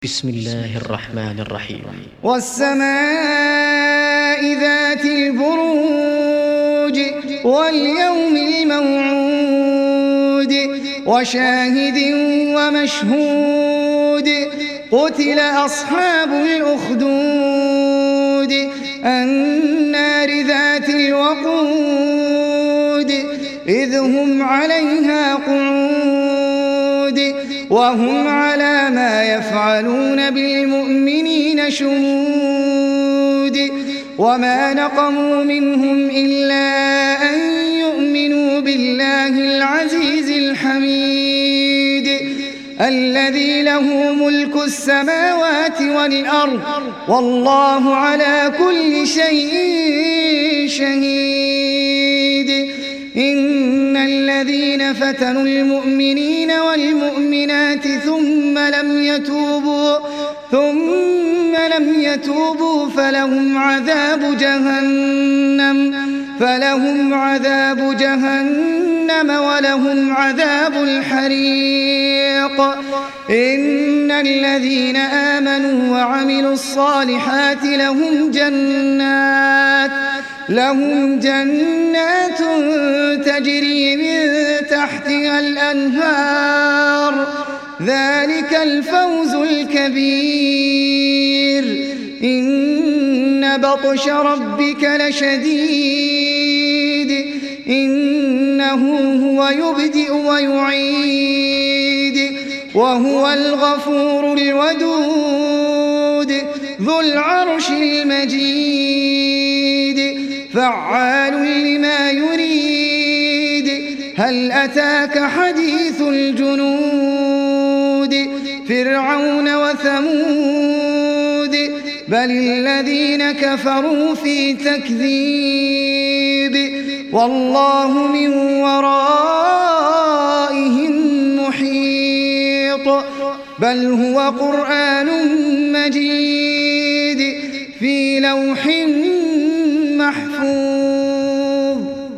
بسم الله الرحمن الرحيم. والسماء ذات البروج واليوم الموعود وشاهد ومشهود قتل أصحاب الأخدود النار ذات الوقود إذ هم عليها قعود وهم على ما يفعلون بالمؤمنين شهود وما نقموا منهم إلا أن يؤمنوا بالله العزيز الحميد الذي له ملك السماوات والأرض والله على كل شيء شهيد. إن الذين فتنوا المؤمنين والمؤمنات ثم لم يتوبوا فلهم عذاب جهنم ولهم عذاب الحريق. إن الذين آمنوا وعملوا الصالحات لهم جنات تجري من تحتها الأنهار ذلك الفوز الكبير. إن بطش ربك لشديد إنه هو يبدئ ويعيد وهو الغفور الودود ذو العرش المجيد فعال لما يريد. هل أتاك حديث الجنود فرعون وثمود بل الذين كفروا في تكذيب والله من ورائهم محيط. بل هو قرآن مجيد في لوح محفوظ.